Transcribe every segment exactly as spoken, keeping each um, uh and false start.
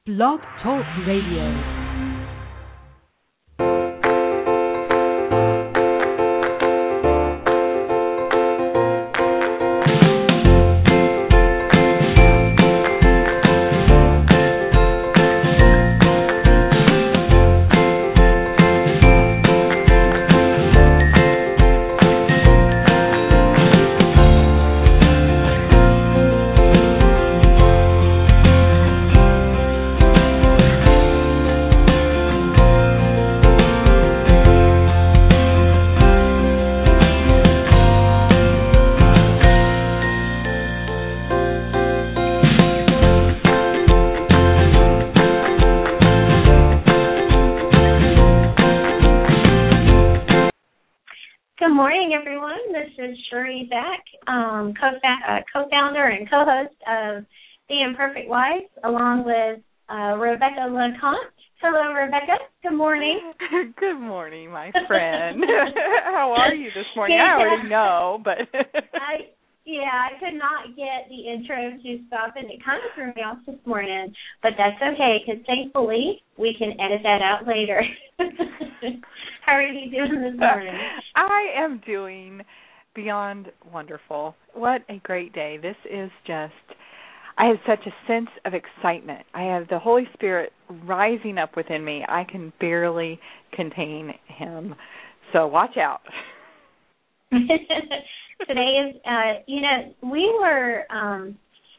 Blog Talk Radio. Um, co- uh, co-founder and co-host of The Imperfect Wife, along with uh, Rebecca LeConte. Hello, Rebecca. Good morning. Good morning, my friend. How are you this morning? Yeah. I already know, but I yeah, I could not get the intro to stop, and it kind of threw me off this morning. But that's okay, because thankfully we can edit that out later. How are you doing this morning? I am doing beyond wonderful. What a great day. This is just, I have such a sense of excitement. I have the Holy Spirit rising up within me. I can barely contain him. So watch out. Today is, uh, you know, we were, um,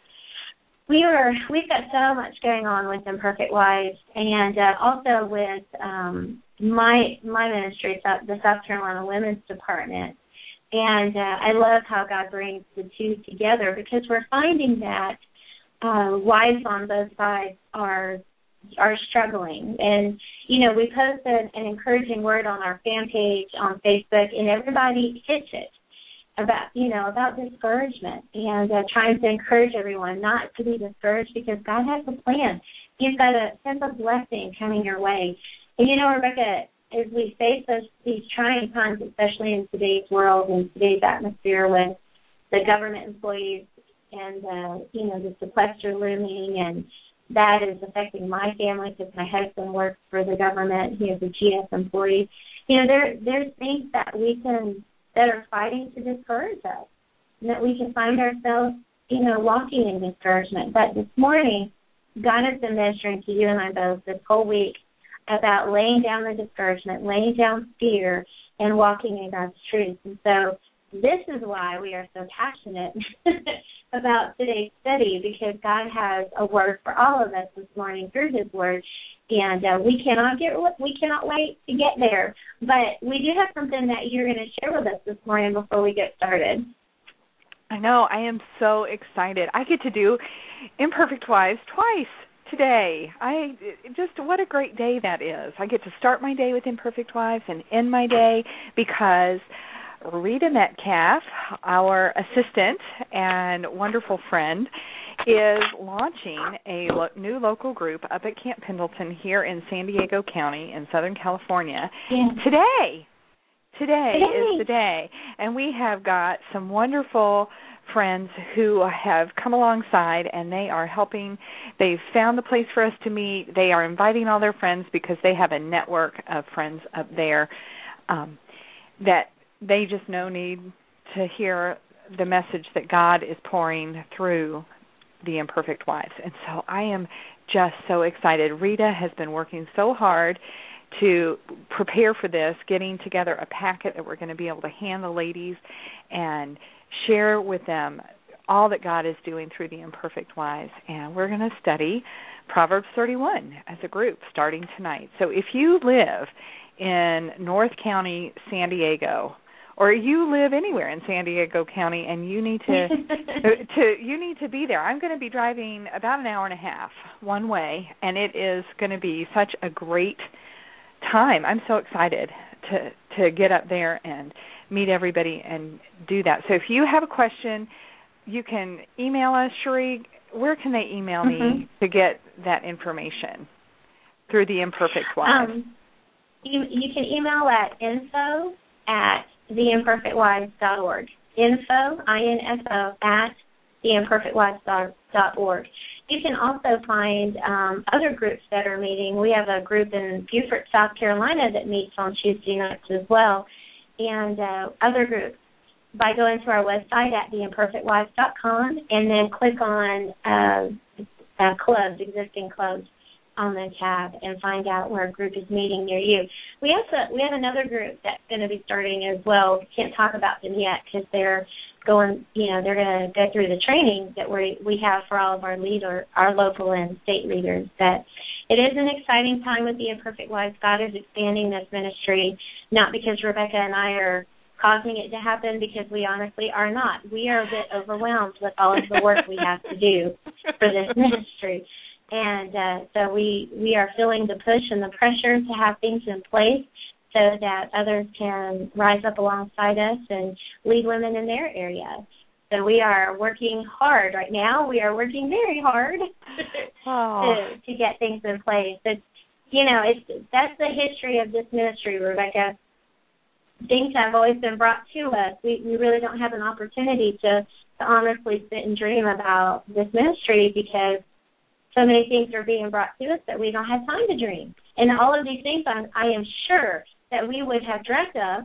we were, we've got so much going on with Imperfect Wives, and uh, also with um, my my ministry, the South Carolina Women's Department. And uh, I love how God brings the two together, because we're finding that uh, wives on both sides are are struggling. And, you know, we posted an encouraging word on our fan page on Facebook, and everybody hits it about, you know, about discouragement and uh, trying to encourage everyone not to be discouraged, because God has a plan. He's got a sense of blessing coming your way. And, you know, Rebecca, as we face those, these trying times, especially in today's world and today's atmosphere with the government employees and, uh, you know, the sequester looming, and that is affecting my family because my husband works for the government. He is a G S employee. You know, there there's things that we can, that are fighting to discourage us, and that we can find ourselves, you know, walking in discouragement. But this morning, God has been ministering to you and I both this whole week about laying down the discouragement, laying down fear, and walking in God's truth. And so this is why we are so passionate about today's study, because God has a word for all of us this morning through His word, and uh, we cannot get we cannot wait to get there. But we do have something that you're going to share with us this morning before we get started. I know. I am so excited. I get to do Imperfect Wives twice today. I just, what a great day that is. I get to start my day with Imperfect Wives and end my day because Rita Metcalf, our assistant and wonderful friend, is launching a lo- new local group up at Camp Pendleton here in San Diego County in Southern California. Yeah. Today. Today Today is the day. And we have got some wonderful friends who have come alongside, and they are helping. They've found a place for us to meet. They are inviting all their friends because they have a network of friends up there um, that they just know need to hear the message that God is pouring through the Imperfect Wives. And so I am just so excited. Rita has been working so hard to prepare for this, getting together a packet that we're going to be able to hand the ladies and share with them all that God is doing through the Imperfect Wives. And we're going to study Proverbs thirty-one as a group starting tonight. So if you live in North County, San Diego, or you live anywhere in San Diego County and you need to to you need to be there. I'm going to be driving about an hour and a half one way, and it is going to be such a great time. I'm so excited to to get up there and meet everybody and do that. So if you have a question, you can email us. Cherie, where can they email me mm-hmm. to get that information? Through the Imperfect Wives. Um, you, you can email at info at the imperfect wives dot org. Info, I N F O, at the imperfect wives dot org. you can also find um, other groups that are meeting. We have a group in Beaufort, South Carolina that meets on Tuesday nights as well, and uh, other groups by going to our website at the imperfect wives dot com and then click on uh, uh, clubs, existing clubs on the tab and find out where a group is meeting near you. We also we have another group that's going to be starting as well. We can't talk about them yet because they're going, you know, they're going to go through the training that we we have for all of our leader, our local and state leaders. But it is an exciting time with the Imperfect Wives. God is expanding this ministry, not because Rebecca and I are causing it to happen, because we honestly are not. We are a bit overwhelmed with all of the work we have to do for this ministry. And uh, so we, we are feeling the push and the pressure to have things in place so that others can rise up alongside us and lead women in their area. So we are working hard right now. We are working very hard oh. to, to get things in place. It's, you know, it's that's the history of this ministry, Rebecca. Things have always been brought to us. We, we really don't have an opportunity to, to honestly sit and dream about this ministry because so many things are being brought to us that we don't have time to dream. And all of these things I'm, I am sure that we would have dreamt of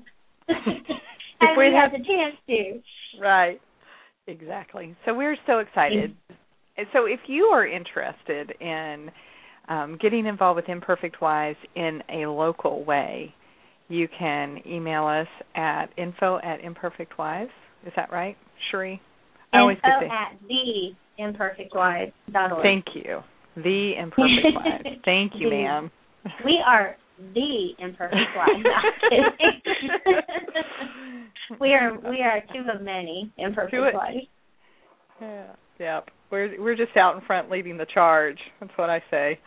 if we had the chance to. Right, exactly. So we're so excited. And so if you are interested in um, getting involved with Imperfect Wives in a local way, you can email us at info at imperfect wives. Is that right, Cherie? I always info at the imperfect wives dot org. Thank you. The Imperfect Wives. Thank you, the, ma'am. We are the Imperfect Wives. Not kidding. we are we are two of many imperfect two wives. Yeah. Yep. We're we're just out in front leading the charge. That's what I say.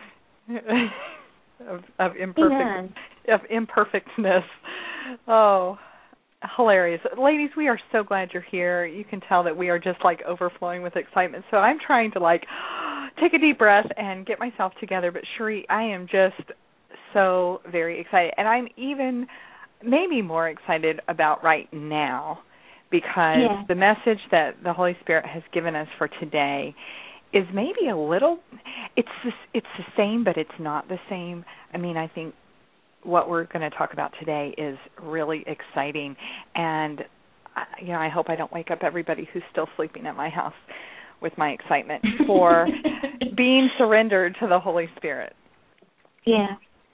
of, of imperfect yeah. of imperfectness. Oh. Hilarious. Ladies, we are so glad you're here. You can tell that we are just like overflowing with excitement. So I'm trying to like take a deep breath and get myself together. But Cherie, I am just so very excited. And I'm even maybe more excited about right now because yeah. the message that the Holy Spirit has given us for today is maybe a little, it's the, it's the same, but it's not the same. I mean, I think what we're going to talk about today is really exciting, and you know, I hope I don't wake up everybody who's still sleeping at my house with my excitement for being surrendered to the Holy Spirit. Yeah.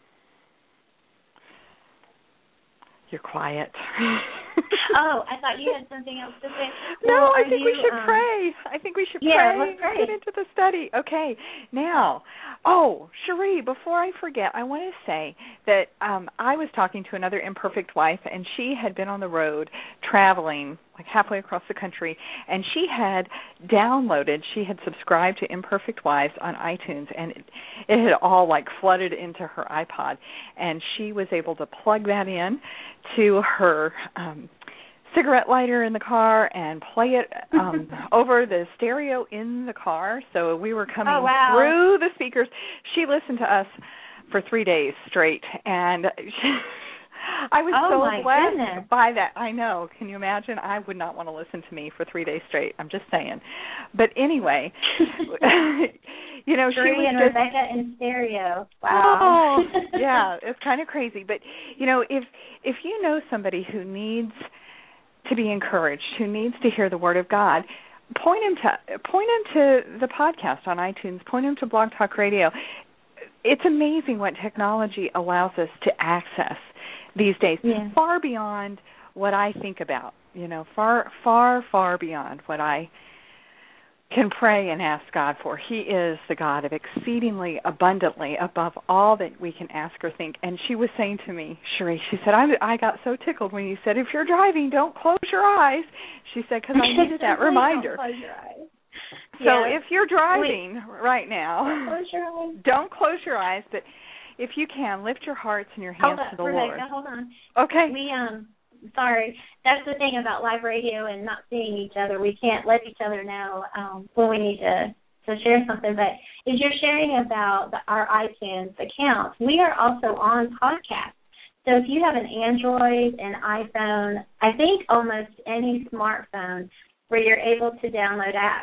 You're quiet. Oh, I thought you had something else to say. No, well, I think you, we should um, pray. I think we should yeah, pray. let's pray. Get into the study. Okay. Now, oh, Cherie, before I forget, I want to say that um, I was talking to another imperfect wife, and she had been on the road traveling like halfway across the country, and she had downloaded, she had subscribed to Imperfect Wives on iTunes, and it, it had all like flooded into her iPod, and she was able to plug that in to her um, cigarette lighter in the car and play it um, over the stereo in the car. So we were coming oh, wow. through the speakers. She listened to us for three days straight, and she, I was oh, so blessed goodness. by that. I know. Can you imagine? I would not want to listen to me for three days straight. I'm just saying. But anyway, you know, Cherie she was and just, Rebecca in stereo. Wow. Oh, yeah, it's kind of crazy. But, you know, if if you know somebody who needs to be encouraged, who needs to hear the Word of God, point him to point him to the podcast on iTunes. Point him to Blog Talk Radio. It's amazing what technology allows us to access these days, yeah. far beyond what I think about, you know, far, far, far beyond what I can pray and ask God for. He is the God of exceedingly abundantly above all that we can ask or think. And she was saying to me, Cherie, she said, I, I got so tickled when you said, if you're driving, don't close your eyes. She said, because I needed that reminder. Don't close your eyes. So yes. if you're driving Wait. right now, don't close your eyes. Don't close your eyes, but if you can, lift your hearts and your hands hold on, to the Rebecca, Lord. Hold on. Okay. We um, sorry. That's the thing about live radio and not seeing each other. We can't let each other know um, when we need to to share something. But as you're sharing about the, our iTunes account, we are also on podcast. So if you have an Android, an iPhone, I think almost any smartphone where you're able to download apps,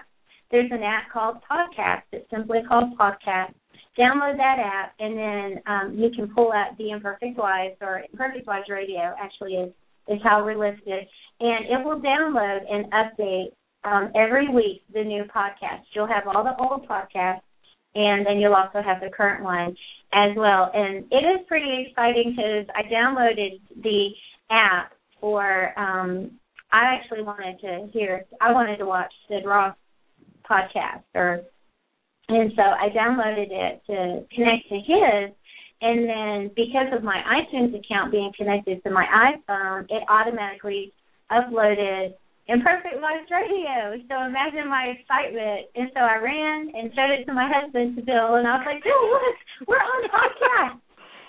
there's an app called Podcast. It's simply called Podcast. Download that app, and then um, you can pull out The Imperfect Wives, or Imperfect Wives Radio, actually, is, is how we're listed. And it will download and update um, every week the new podcast. You'll have all the old podcasts, and then you'll also have the current one as well. And it is pretty exciting because I downloaded the app for, um, I actually wanted to hear, I wanted to watch Sid Roth podcast, or and so I downloaded it to connect to his, and then because of my iTunes account being connected to my iPhone, it automatically uploaded Imperfect Wives Radio. So imagine my excitement. And so I ran and showed it to my husband, to Bill, and I was like, Bill, look, we're on podcast.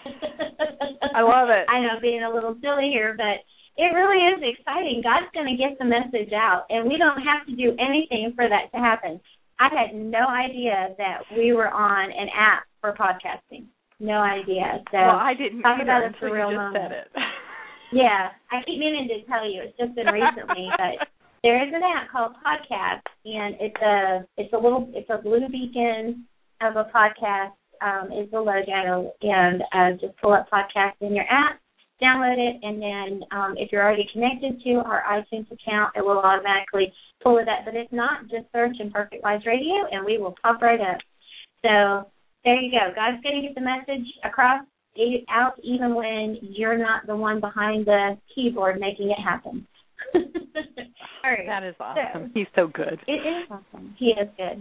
I love it. I know, being a little silly here, but it really is exciting. God's going to get the message out, and we don't have to do anything for that to happen. I had no idea that we were on an app for podcasting. No idea. So well, I didn't talk either about a until surreal you just moment. said it. Yeah, I keep meaning to tell you. It's just been recently, but there is an app called Podcast, and it's a it's a little it's a blue beacon of a podcast. Um, is the logo, and uh, just pull up Podcast in your app, download it, and then um, if you're already connected to our iTunes account, it will automatically pull it up. But if not, just search Imperfect Wives Radio, and we will pop right up. So there you go. God's going to get the message across, out, even when you're not the one behind the keyboard making it happen. All right. That is awesome. So, He's so good. It is awesome. He is good.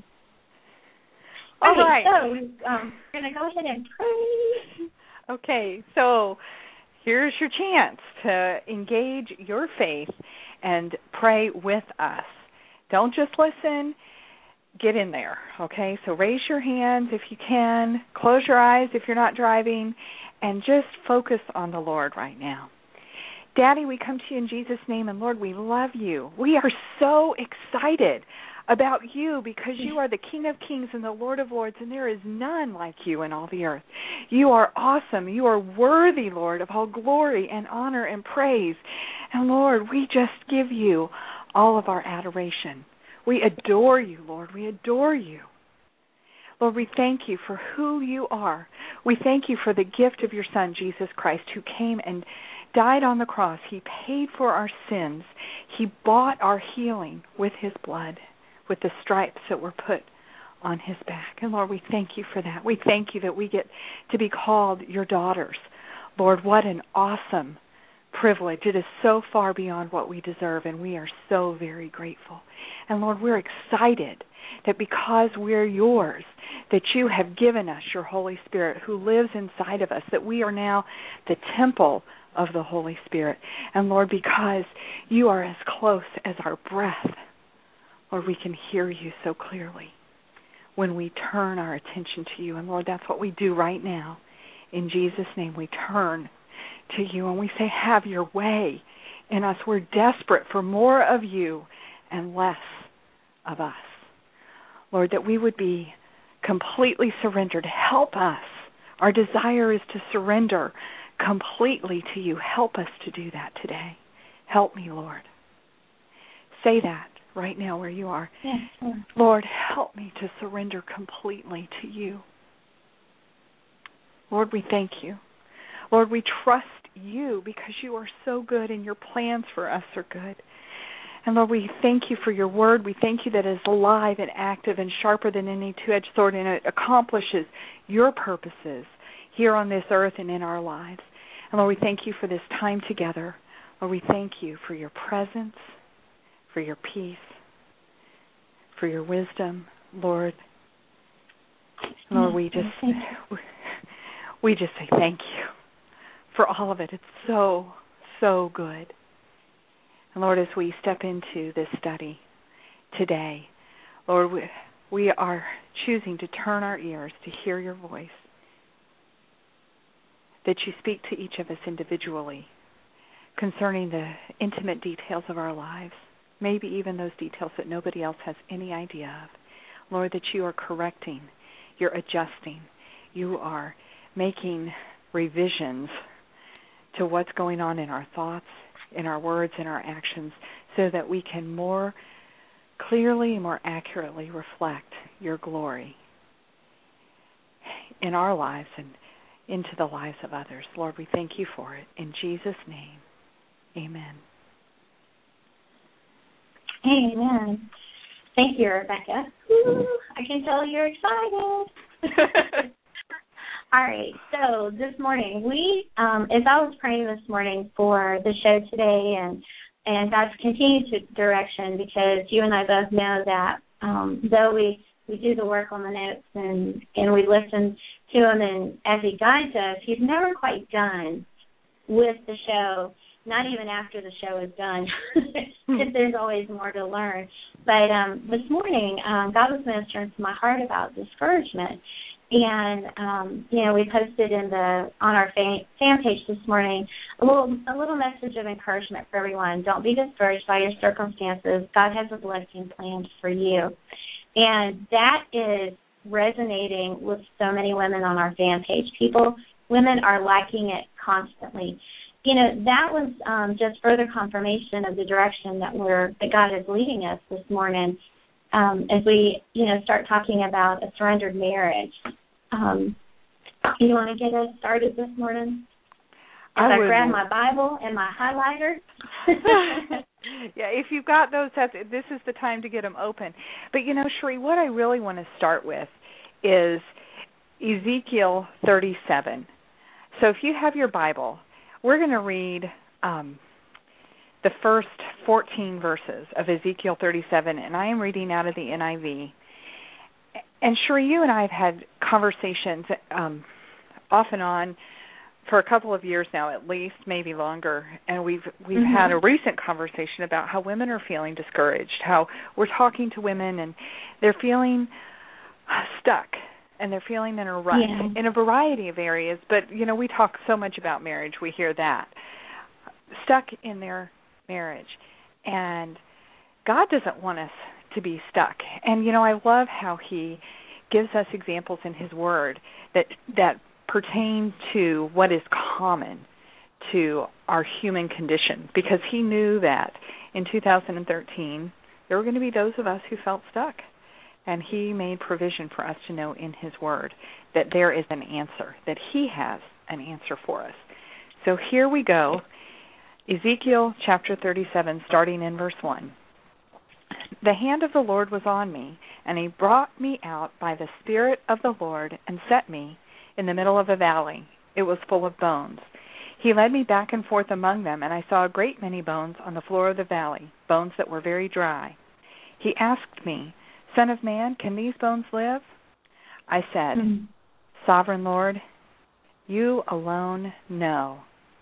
All okay, right. So um, we're going to go ahead and pray. Okay, so here's your chance to engage your faith and pray with us. Don't just listen. Get in there, okay? So raise your hands if you can. Close your eyes if you're not driving, and just focus on the Lord right now. Daddy, we come to you in Jesus' name, and Lord, we love you. We are so excited about you because you are the King of Kings and the Lord of Lords, and there is none like you in all the earth. You are awesome. You are worthy, Lord, of all glory and honor and praise. And, Lord, we just give you all of our adoration. We adore you, Lord. We adore you. Lord, we thank you for who you are. We thank you for the gift of your Son, Jesus Christ, who came and died on the cross. He paid for our sins. He bought our healing with his blood, with the stripes that were put on his back. And, Lord, we thank you for that. We thank you that we get to be called your daughters. Lord, what an awesome privilege. It is so far beyond what we deserve, and we are so very grateful. And, Lord, we're excited that because we're yours, that you have given us your Holy Spirit who lives inside of us, that we are now the temple of the Holy Spirit. And, Lord, because you are as close as our breath, Lord, we can hear you so clearly when we turn our attention to you. And, Lord, that's what we do right now. In Jesus' name, we turn to you and we say, have your way in us. We're desperate for more of you and less of us. Lord, that we would be completely surrendered. Help us. Our desire is to surrender completely to you. Help us to do that today. Help me, Lord. Say that right now where you are. Yes, sure. Lord, help me to surrender completely to you. Lord, we thank you. Lord, we trust you because you are so good and your plans for us are good. And Lord, we thank you for your word. We thank you that it is alive and active and sharper than any two-edged sword, and it accomplishes your purposes here on this earth and in our lives. And Lord, we thank you for this time together. Lord, we thank you for your presence, for your peace, for your wisdom, Lord. Lord, we just we just say thank you for all of it. It's so, so good. And Lord, as we step into this study today, Lord, we, we are choosing to turn our ears to hear your voice, that you speak to each of us individually concerning the intimate details of our lives, maybe even those details that nobody else has any idea of. Lord, that you are correcting, you're adjusting, you are making revisions to what's going on in our thoughts, in our words, in our actions, so that we can more clearly and more accurately reflect your glory in our lives and into the lives of others. Lord, we thank you for it. In Jesus' name, amen. Amen. Thank you, Rebecca. Woo, I can tell you're excited. All right, so this morning, we, um, as I was praying this morning for the show today and, and God's continued direction, because you and I both know that um, though we, we do the work on the notes and, and we listen to him and as he guides us, he's never quite done with the show, not even after the show is done, because there's always more to learn. But um, this morning, um, God was ministering to my heart about discouragement. And um, you know, we posted in the on our fan, fan page this morning a little a little message of encouragement for everyone. Don't be discouraged by your circumstances. God has a blessing planned for you, and that is resonating with so many women on our fan page. People, women are liking it constantly. You know, that was um, just further confirmation of the direction that we're that God is leading us this morning. Um, as we, you know, start talking about a surrendered marriage. Um, you want to get us started this morning? As I, I grab my Bible and my highlighter. Yeah, if you've got those, that's, this is the time to get them open. But, you know, Sheree, what I really want to start with is Ezekiel thirty-seven. So if you have your Bible, we're going to read um, the first fourteen verses of Ezekiel thirty-seven, and I am reading out of the N I V. And Sheree, you and I have had conversations um, off and on for a couple of years now, at least, maybe longer, and we've we've mm-hmm. had a recent conversation about how women are feeling discouraged, how we're talking to women and they're feeling stuck, and they're feeling in a rut yeah. in a variety of areas. But, you know, we talk so much about marriage, we hear that. Stuck in their marriage. And God doesn't want us to be stuck. And, you know, I love how he gives us examples in his word that that pertain to what is common to our human condition, because he knew that in two thousand thirteen there were going to be those of us who felt stuck. And he made provision for us to know in his word that there is an answer, that he has an answer for us. So here we go. Ezekiel chapter thirty-seven, starting in verse one. The hand of the Lord was on me, and he brought me out by the Spirit of the Lord and set me in the middle of a valley. It was full of bones. He led me back and forth among them, and I saw a great many bones on the floor of the valley, bones that were very dry. He asked me, Son of man, can these bones live? I said, mm-hmm. Sovereign Lord, you alone know.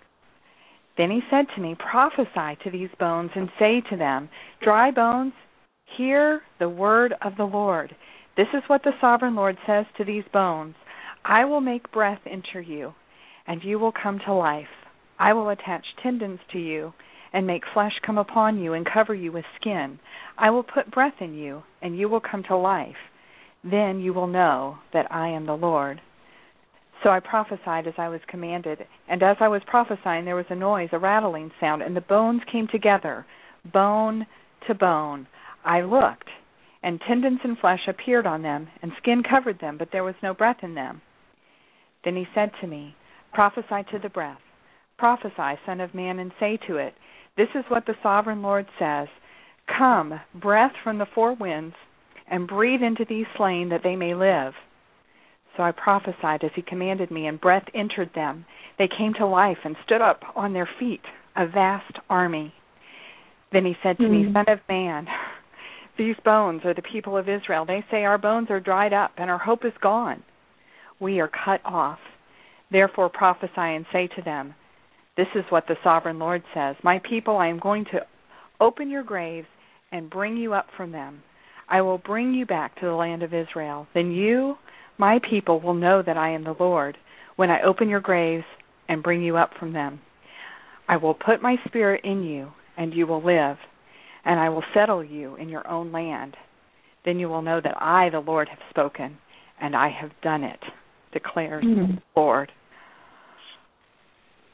Then he said to me, Prophesy to these bones and say to them, Dry bones, hear the word of the Lord. This is what the Sovereign Lord says to these bones. I will make breath enter you, and you will come to life. I will attach tendons to you and make flesh come upon you and cover you with skin. I will put breath in you, and you will come to life. Then you will know that I am the Lord. So I prophesied as I was commanded, and as I was prophesying there was a noise, a rattling sound, and the bones came together, bone to bone. I looked, and tendons and flesh appeared on them, and skin covered them, but there was no breath in them. Then he said to me, Prophesy to the breath. Prophesy, Son of man, and say to it, This is what the Sovereign Lord says. Come, breath from the four winds, and breathe into these slain that they may live. So I prophesied as he commanded me, and breath entered them. They came to life and stood up on their feet, a vast army. Then he said to mm-hmm. me, Son of man, these bones are the people of Israel. They say, Our bones are dried up, and our hope is gone. We are cut off. Therefore prophesy and say to them, This is what the Sovereign Lord says. My people, I am going to open your graves and bring you up from them. I will bring you back to the land of Israel. Then you, my people, will know that I am the Lord when I open your graves and bring you up from them. I will put my spirit in you, and you will live, and I will settle you in your own land. Then you will know that I, the Lord, have spoken, and I have done it, declares mm-hmm. the Lord.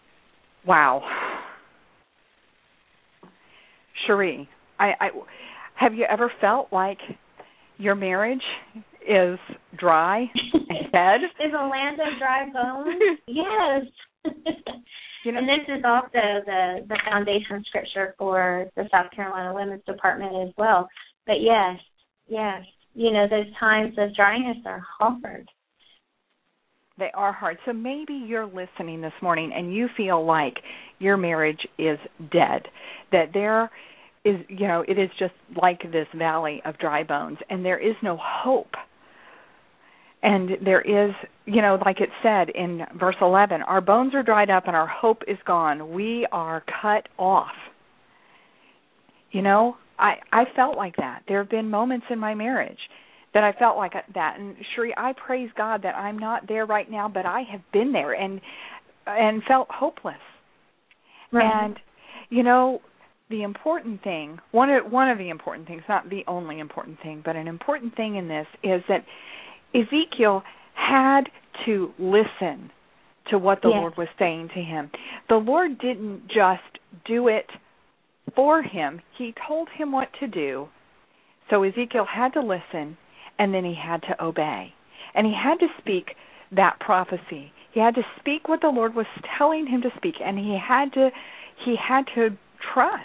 Wow. Cherie, I, I, Have you ever felt like your marriage is dry and dead? Is a land of dry bones? Yes. You know, and this is also the, the foundation scripture for the South Carolina Women's Department as well. But yes, yes, you know, those times of dryness are hard. They are hard. So maybe you're listening this morning and you feel like your marriage is dead, that there is, you know, it is just like this valley of dry bones, and there is no hope. And there is, you know, like it said in verse eleven, our bones are dried up and our hope is gone. We are cut off. You know, I, I felt like that. There have been moments in my marriage that I felt like that. And Cherie, I praise God that I'm not there right now, but I have been there and and felt hopeless. Right. And, you know, the important thing, one of, one of the important things, not the only important thing, but an important thing in this is that Ezekiel had to listen to what the yes. Lord was saying to him. The Lord didn't just do it for him. He told him what to do. So Ezekiel had to listen, and then he had to obey. And he had to speak that prophecy. He had to speak what the Lord was telling him to speak, and he had to he had to trust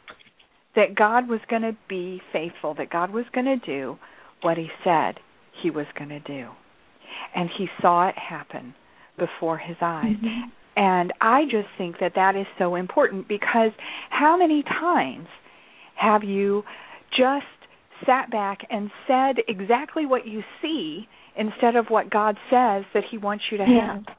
that God was going to be faithful, that God was going to do what he said he was going to do. And he saw it happen before his eyes. Mm-hmm. And I just think that that is so important, because how many times have you just sat back and said exactly what you see instead of what God says that he wants you to yeah. have?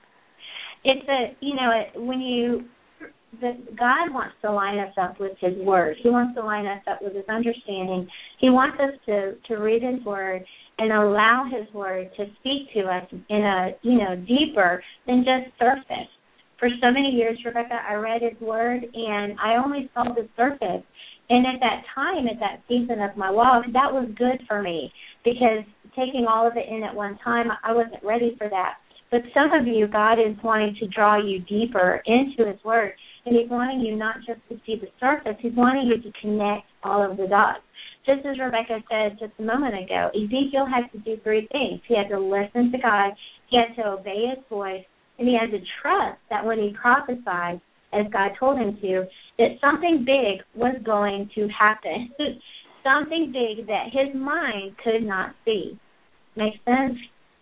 It's a, you know, it, when you, the, God wants to line us up with his word. He wants to line us up with his understanding. He wants us to, to read his word and allow his word to speak to us in a, you know, deeper than just surface. For so many years, Rebecca, I read his word, and I only saw the surface. And at that time, at that season of my walk, that was good for me, because taking all of it in at one time, I wasn't ready for that. But some of you, God is wanting to draw you deeper into his word, and he's wanting you not just to see the surface, he's wanting you to connect all of the dots. Just as Rebecca said just a moment ago, Ezekiel had to do three things. He had to listen to God, he had to obey his voice, and he had to trust that when he prophesied, as God told him to, that something big was going to happen, something big that his mind could not see. Make sense?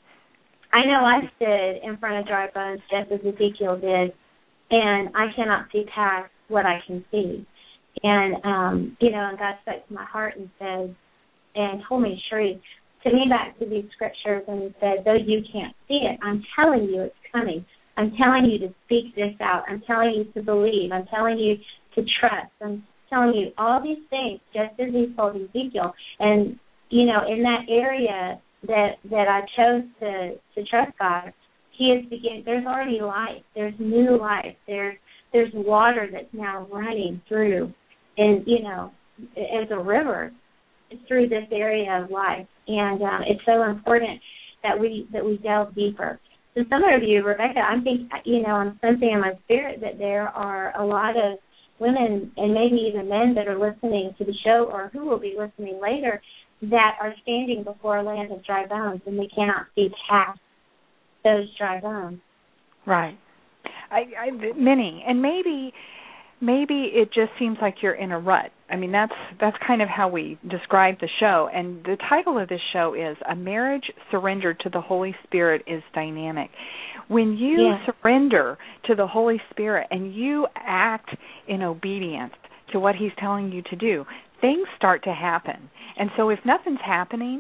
I know I stood in front of dry bones just as Ezekiel did, and I cannot see past what I can see. And, um, you know, and God spoke to my heart and said, and told me, Cherie, to me back to these scriptures, and he said, though you can't see it, I'm telling you it's coming. I'm telling you to speak this out. I'm telling you to believe. I'm telling you to trust. I'm telling you all these things, just as he told Ezekiel. And, you know, in that area that that I chose to, to trust God, he is beginning, there's already life. There's new life. There's, there's water that's now running through, and, you know, as a river through this area of life. And uh, it's so important that we that we delve deeper. So some of you, Rebecca, I'm thinking, you know, I'm sensing in my spirit that there are a lot of women and maybe even men that are listening to the show, or who will be listening later, that are standing before a land of dry bones, and they cannot see past those dry bones. Right. I, I, many, and maybe maybe it just seems like you're in a rut. I mean, that's that's kind of how we describe the show. And the title of this show is A Marriage Surrendered to the Holy Spirit is Dynamic. When you yeah. surrender to the Holy Spirit and you act in obedience to what he's telling you to do, things start to happen. And so if nothing's happening,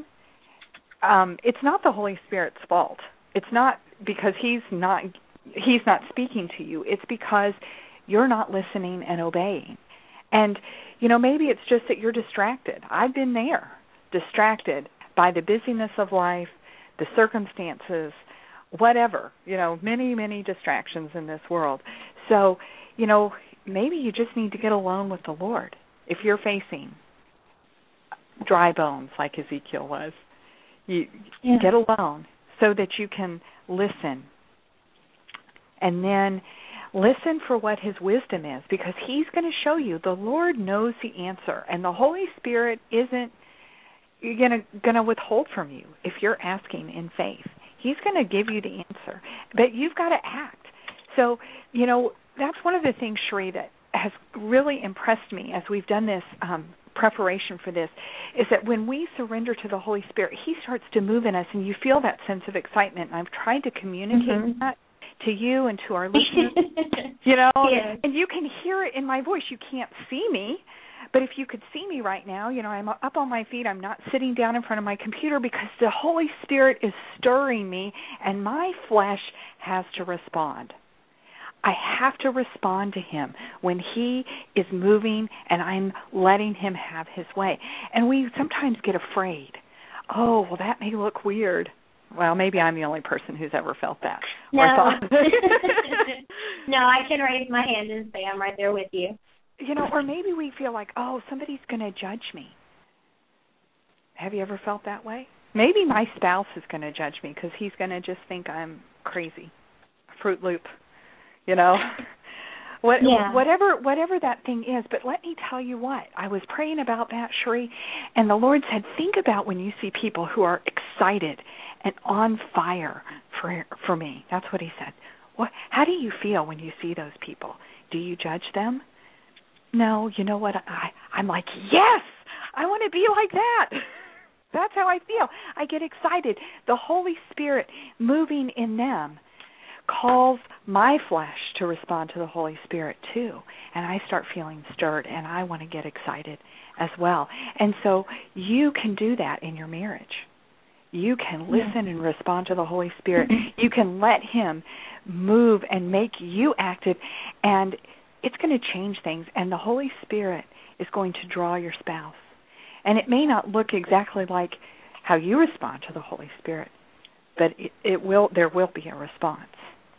um, it's not the Holy Spirit's fault. It's not because he's not he's not speaking to you. It's because you're not listening and obeying. And, you know, maybe it's just that you're distracted. I've been there, distracted by the busyness of life, the circumstances, whatever, you know, many, many distractions in this world. So, you know, maybe you just need to get alone with the Lord. If you're facing dry bones like Ezekiel was, you yeah. get alone so that you can listen. And then Listen for what his wisdom is, because he's going to show you. The Lord knows the answer, and the Holy Spirit isn't going to going to withhold from you if you're asking in faith. He's going to give you the answer, but you've got to act. So, you know, that's one of the things, Cherie, that has really impressed me as we've done this um, preparation for this, is that when we surrender to the Holy Spirit, he starts to move in us, and you feel that sense of excitement. And I've tried to communicate mm-hmm. that to you and to our listeners, you know, yes. and you can hear it in my voice. You can't see me, but if you could see me right now, you know, I'm up on my feet. I'm not sitting down in front of my computer, because the Holy Spirit is stirring me, and my flesh has to respond. I have to respond to him when he is moving and I'm letting him have his way. And we sometimes get afraid. Oh, well, that may look weird. Well, maybe I'm the only person who's ever felt that. No. Or thought. No, I can raise my hand and say I'm right there with you. You know, or maybe we feel like, oh, somebody's going to judge me. Have you ever felt that way? Maybe my spouse is going to judge me because he's going to just think I'm crazy. Fruit Loop. You know, what, yeah. whatever whatever that thing is. But let me tell you what, I was praying about that, Cherie, and the Lord said, think about when you see people who are excited and on fire for for me. That's what he said. What? How do you feel when you see those people? Do you judge them? No, you know what? I, I'm like, yes, I want to be like that. That's how I feel. I get excited. The Holy Spirit moving in them calls my flesh to respond to the Holy Spirit too, and I start feeling stirred, and I want to get excited as well. And so you can do that in your marriage. You can listen and respond to the Holy Spirit. You can let him move and make you active, and it's going to change things, and the Holy Spirit is going to draw your spouse. And it may not look exactly like how you respond to the Holy Spirit, but it, it will. There will be a response.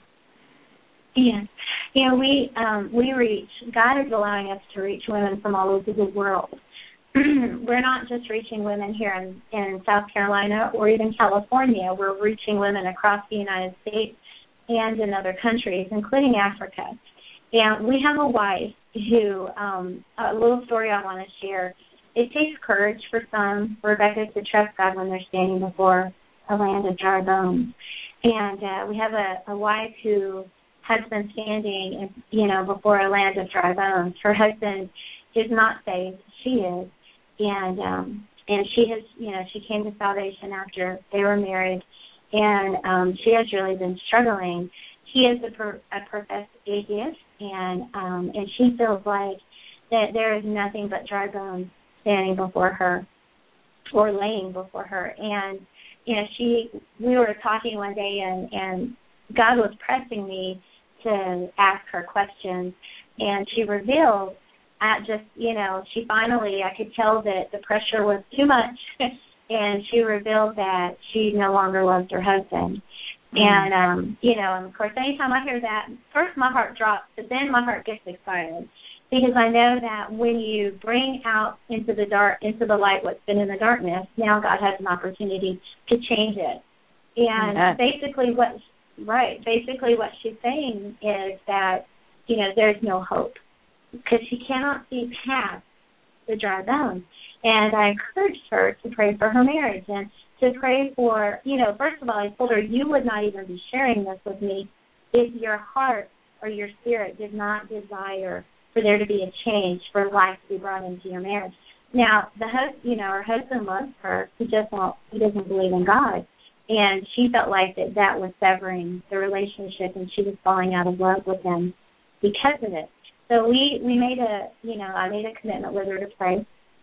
Yes. You know, we um, we reach, God is allowing us to reach women from all over the world. We're not just reaching women here in, in South Carolina or even California. We're reaching women across the United States and in other countries, including Africa. And we have a wife who, um, a little story I want to share. It takes courage for some, Rebecca, to trust God when they're standing before a land of dry bones. And uh, we have a, a wife who has been standing, you know, before a land of dry bones. Her husband is not saved. She is. And um, and she has, you know, she came to salvation after they were married. And um, she has really been struggling. He is a, per, a professed atheist, and um, and she feels like that there is nothing but dry bones standing before her or laying before her. And, you know, she, we were talking one day, and, and God was pressing me to ask her questions, and she revealed at just, you know, she finally, I could tell that the pressure was too much, and she revealed that she no longer loved her husband. Mm-hmm. And, um, you know, and of course, anytime I hear that, first my heart drops, but then my heart gets excited, because I know that when you bring out into the dark, into the light what's been in the darkness, now God has an opportunity to change it. And mm-hmm. basically what Right. Basically what she's saying is that, you know, there's no hope because she cannot see past the dry bones. And I encouraged her to pray for her marriage and to pray for, you know, first of all, I told her, you would not even be sharing this with me if your heart or your spirit did not desire for there to be a change, for life to be brought into your marriage. Now, the hus- you know, her husband loves her. He just won't, he doesn't believe in God. And she felt like that that was severing the relationship, and she was falling out of love with him because of it. So we, we made a, you know, I made a commitment with her to pray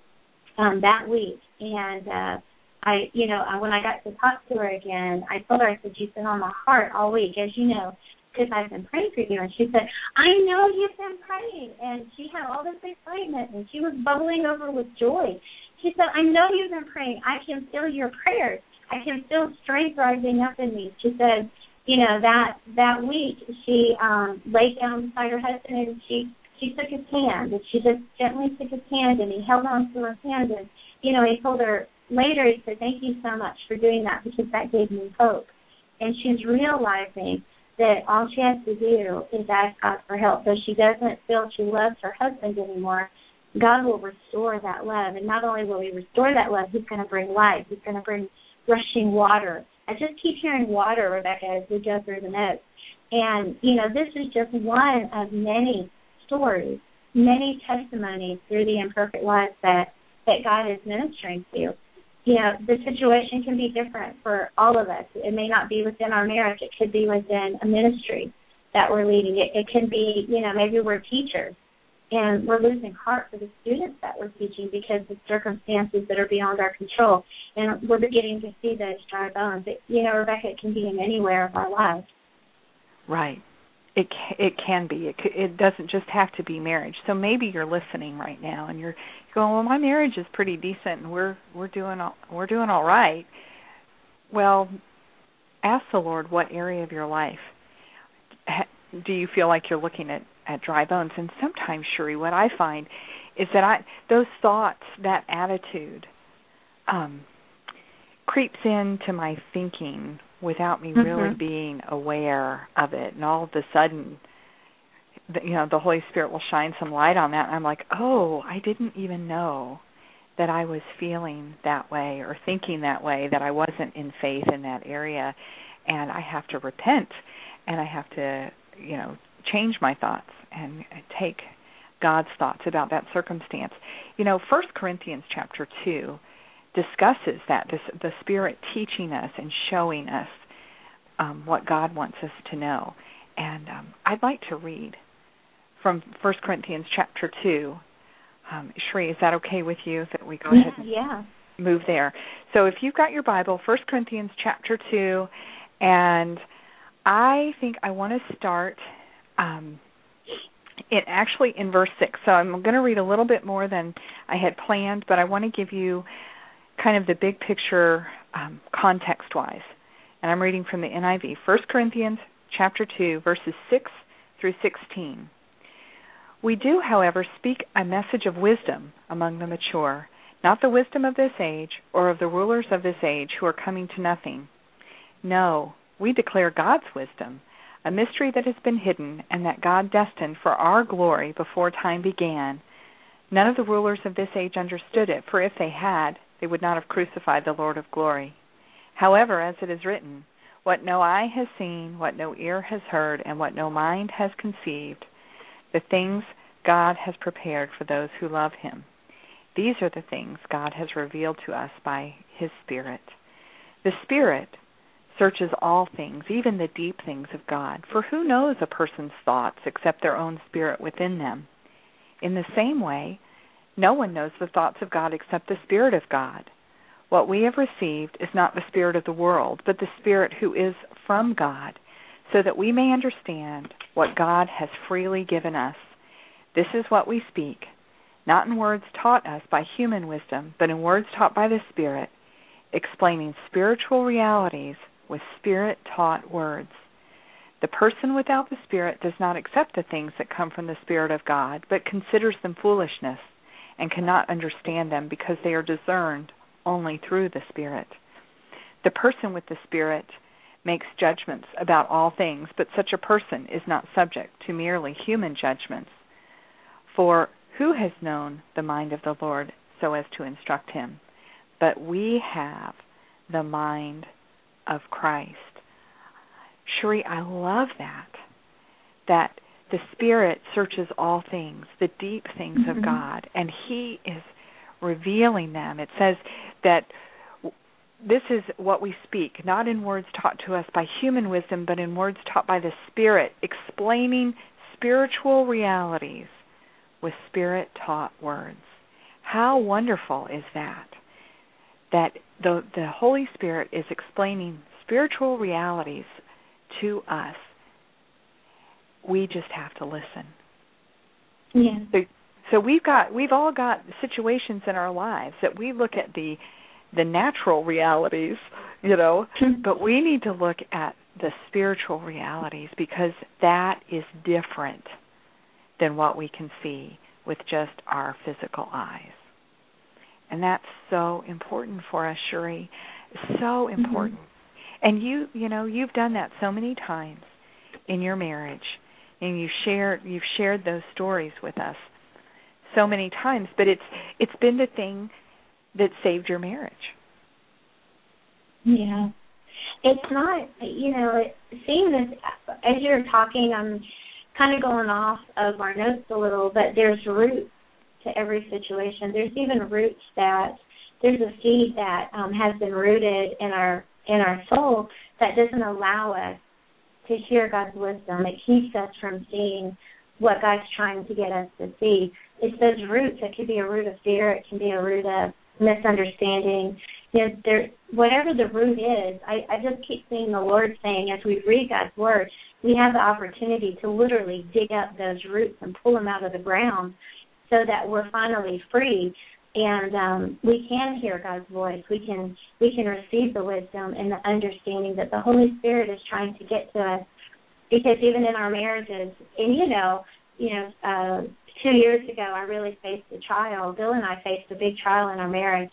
um, that week. And uh, I, you know, when I got to talk to her again, I told her, I said, you've been on my heart all week, as you know, because I've been praying for you. And she said, I know you've been praying. And she had all this excitement, and she was bubbling over with joy. She said, I know you've been praying. I can feel your prayers. I can feel strength rising up in me. She said, you know, that that week she um, laid down beside her husband, and she, she took his hand, and she just gently took his hand, and he held on to her hand. And, you know, he told her later, he said, thank you so much for doing that, because that gave me hope. And she's realizing that all she has to do is ask God for help. So she doesn't feel she loves her husband anymore. God will restore that love. And not only will he restore that love, he's going to bring life. He's going to bring rushing water. I just keep hearing water, Rebecca, as we go through the notes. And, you know, this is just one of many stories, many testimonies through the imperfect lives that, that God is ministering to. You know, the situation can be different for all of us. It may not be within our marriage. It could be within a ministry that we're leading. It, it can be, you know, maybe we're teachers and we're losing heart for the students that we're teaching because of circumstances that are beyond our control. And we're beginning to see those dry bones. It, you know, Rebecca, it can be in anywhere of our lives. Right. It it can be. It it doesn't just have to be marriage. So maybe you're listening right now and you're going, well, my marriage is pretty decent and we're we're doing all, we're doing all right. Well, ask the Lord what area of your life do you feel like you're looking at, at dry bones. And sometimes, Cherie, what I find is that I those thoughts, that attitude, um, creeps into my thinking without me really mm-hmm. being aware of it. And all of a sudden, the, you know, the Holy Spirit will shine some light on that. And I'm like, oh, I didn't even know that I was feeling that way or thinking that way, that I wasn't in faith in that area. And I have to repent and I have to, you know, change my thoughts and take God's thoughts about that circumstance. You know, First Corinthians chapter two discusses that, this, the Spirit teaching us and showing us um, what God wants us to know. And um, I'd like to read from First Corinthians chapter two. Um, Cherie, is that okay with you that we go yeah, ahead and yeah. move there? So if you've got your Bible, First Corinthians chapter two, and I think I want to start um, it actually in verse six. So I'm going to read a little bit more than I had planned, but I want to give you kind of the big picture um, context-wise. And I'm reading from the N I V. First Corinthians chapter two, verses six through sixteen. We do, however, speak a message of wisdom among the mature, not the wisdom of this age or of the rulers of this age who are coming to nothing. No, we declare God's wisdom, a mystery that has been hidden and that God destined for our glory before time began. None of the rulers of this age understood it, for if they had, they would not have crucified the Lord of glory. However, as it is written, what no eye has seen, what no ear has heard, and what no mind has conceived, the things God has prepared for those who love him. These are the things God has revealed to us by his Spirit. The Spirit searches all things, even the deep things of God. For who knows a person's thoughts except their own spirit within them? In the same way, no one knows the thoughts of God except the Spirit of God. What we have received is not the spirit of the world, but the Spirit who is from God, so that we may understand what God has freely given us. This is what we speak, not in words taught us by human wisdom, but in words taught by the Spirit, explaining spiritual realities with Spirit-taught words. The person without the Spirit does not accept the things that come from the Spirit of God, but considers them foolishness and cannot understand them because they are discerned only through the Spirit. The person with the Spirit makes judgments about all things, but such a person is not subject to merely human judgments. For who has known the mind of the Lord so as to instruct him? But we have the mind of Christ. Cherie, I love that, that the Spirit searches all things, the deep things mm-hmm. of God, and he is revealing them. It says that this is what we speak, not in words taught to us by human wisdom, but in words taught by the Spirit, explaining spiritual realities with Spirit-taught words. How wonderful is that? That the, the Holy Spirit is explaining spiritual realities to us. We just have to listen. Yeah. So, so we've got we've all got situations in our lives that we look at the the natural realities, you know, but we need to look at the spiritual realities because that is different than what we can see with just our physical eyes. And that's so important for us, Cherie. So important. Mm-hmm. And you, you know, you've done that so many times in your marriage, and you share you've shared those stories with us so many times, but it's it's been the thing that saved your marriage. Yeah. It's not, you know, it, seeing this, as you're talking, I'm kind of going off of our notes a little, but there's roots to every situation. There's even roots that, there's a seed that um, has been rooted in our in our soul that doesn't allow us to hear God's wisdom. It keeps us from seeing what God's trying to get us to see. It's those roots. It could be a root of fear. It can be a root of misunderstanding. You know, there, whatever the root is, I, I just keep seeing the Lord saying, as we read God's Word, we have the opportunity to literally dig up those roots and pull them out of the ground so that we're finally free. And um, we can hear God's voice. We can we can receive the wisdom and the understanding that the Holy Spirit is trying to get to us. Because even in our marriages, and you know, you know, uh, two years ago I really faced a trial. Bill and I faced a big trial in our marriage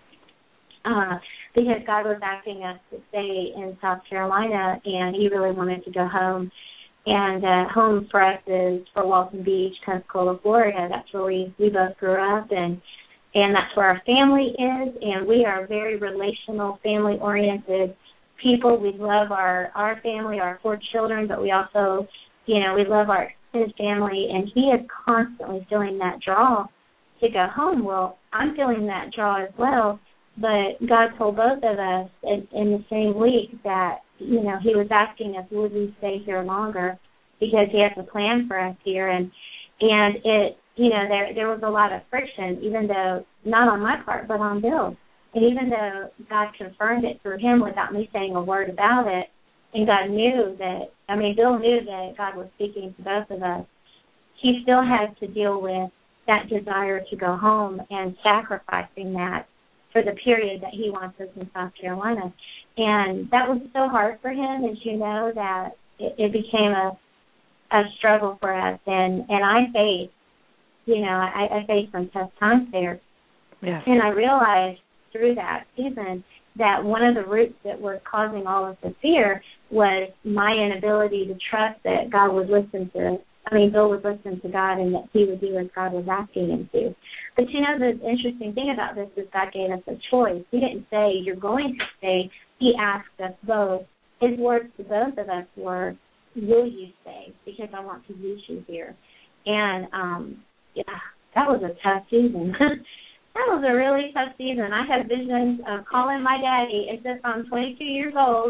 uh, because God was asking us to stay in South Carolina, and He really wanted to go home. And uh, home for us is Fort Walton Beach, Pensacola, Florida. That's where we, we both grew up, and And that's where our family is, and we are very relational, family-oriented people. We love our, our family, our four children, but we also, you know, we love our extended family, and he is constantly feeling that draw to go home. Well, I'm feeling that draw as well, but God told both of us in, in the same week that, you know, he was asking us, would we stay here longer, because he has a plan for us here, and and it, you know, there there was a lot of friction, even though, not on my part, but on Bill's. And even though God confirmed it through him without me saying a word about it, and God knew that, I mean, Bill knew that God was speaking to both of us, he still had to deal with that desire to go home and sacrificing that for the period that he wants us in South Carolina. And that was so hard for him, as you know, that it, it became a, a struggle for us. And, and I faced, you know, I, I faced some tough times there. Yes. And I realized through that season that one of the roots that were causing all of the fear was my inability to trust that God would listen to, I mean, Bill would listen to God and that he would do as God was asking him to. But, you know, the interesting thing about this is God gave us a choice. He didn't say, you're going to stay. He asked us both. His words to both of us were, will you stay? Because I want to use you here. And, um, yeah, that was a tough season. That was a really tough season. I had visions of calling my daddy as if I'm twenty-two years old,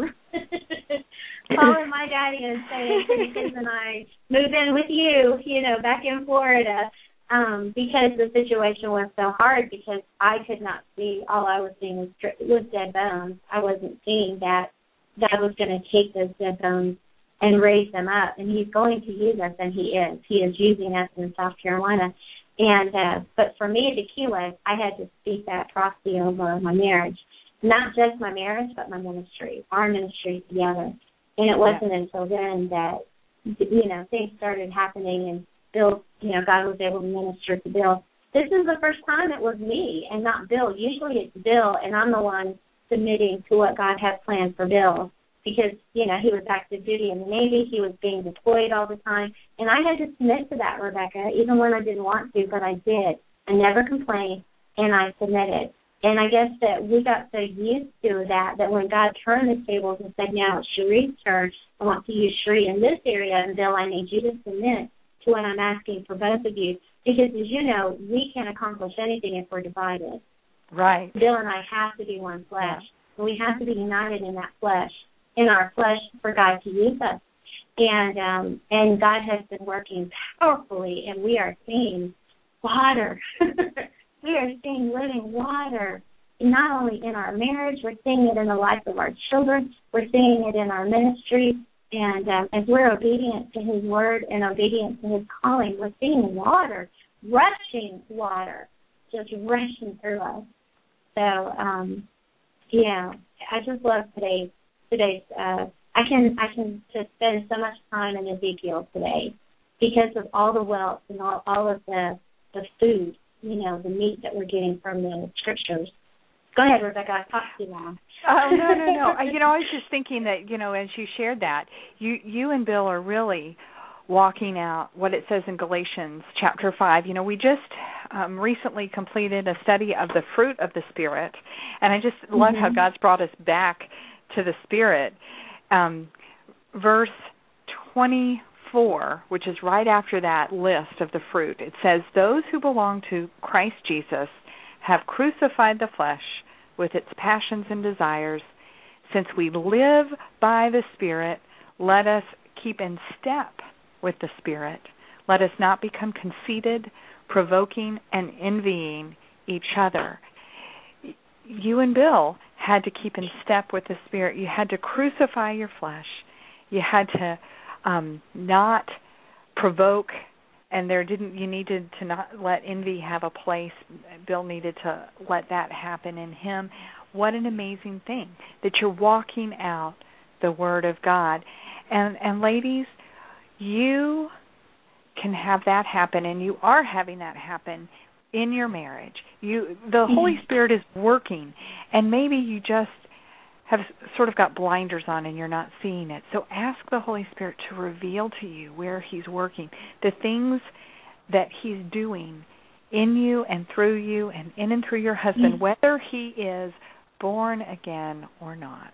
calling my daddy and saying, can the kids and I move in with you, you know, back in Florida, um, because the situation was so hard, because I could not see. All I was seeing was, was dead bones. I wasn't seeing that God was going to take those dead bones and raise them up, and he's going to use us, and he is. He is using us in South Carolina. And uh, but for me, the key was I had to speak that prophecy over my marriage, not just my marriage, but my ministry, our ministry together. And it wasn't yeah. until then that, you know, things started happening, and Bill, you know, God was able to minister to Bill. This is the first time it was me and not Bill. Usually it's Bill, and I'm the one submitting to what God has planned for Bill. Because, you know, he was active duty in the Navy. He was being deployed all the time. And I had to submit to that, Rebecca, even when I didn't want to, but I did. I never complained, and I submitted. And I guess that we got so used to that, that when God turned the tables and said, now it's Cherie's turn, I want to use Cherie in this area, and Bill, I need you to submit to what I'm asking for both of you. Because, as you know, we can't accomplish anything if we're divided. Right. Bill and I have to be one flesh. And we have to be united in that flesh. in our flesh for God to use us. And um, and God has been working powerfully, and we are seeing water. We are seeing living water, not only in our marriage, we're seeing it in the life of our children, we're seeing it in our ministry, and um, as we're obedient to his word and obedient to his calling, we're seeing water, rushing water, just rushing through us. So, um, yeah, I just love today's Today's, uh, I can I can just spend so much time in Ezekiel today because of all the wealth and all, all of the the food, you know, the meat that we're getting from the scriptures. Go ahead, Rebecca. I talked too long. Oh, no, no, no. I, you know, I was just thinking that, you know, as you shared that, you, you and Bill are really walking out what it says in Galatians chapter five. You know, we just um, recently completed a study of the fruit of the Spirit, and I just love mm-hmm. how God's brought us back to the Spirit. Um, verse twenty-four, which is right after that list of the fruit, it says, those who belong to Christ Jesus have crucified the flesh with its passions and desires. Since we live by the Spirit, let us keep in step with the Spirit. Let us not become conceited, provoking, and envying each other. You and Bill had to keep in step with the Spirit. You had to crucify your flesh. You had to um, not provoke, and there didn't. You needed to not let envy have a place. Bill needed to let that happen in him. What an amazing thing that you're walking out the Word of God. And and ladies, you can have that happen, and you are having that happen in your marriage. You, the mm-hmm. Holy Spirit is working, and maybe you just have sort of got blinders on and you're not seeing it. So ask the Holy Spirit to reveal to you where He's working, the things that He's doing in you and through you and in and through your husband, mm-hmm. whether he is born again or not.